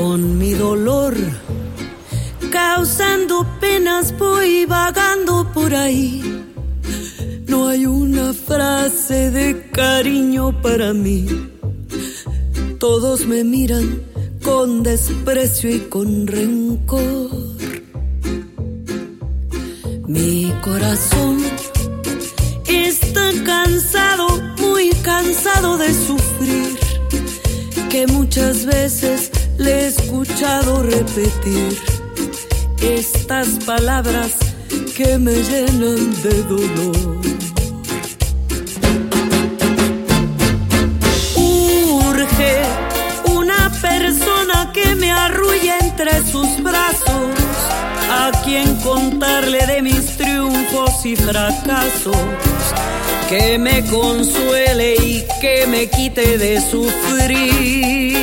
Con mi dolor, causando penas, voy vagando por ahí. No hay una frase de cariño para mí. Todos me miran con desprecio y con rencor. Mi corazón está cansado, muy cansado de sufrir, que muchas veces le he escuchado repetir estas palabras que me llenan de dolor. Urge una persona que me arrulle entre sus brazos, a quien contarle de mis triunfos y fracasos, que me consuele y que me quite de sufrir.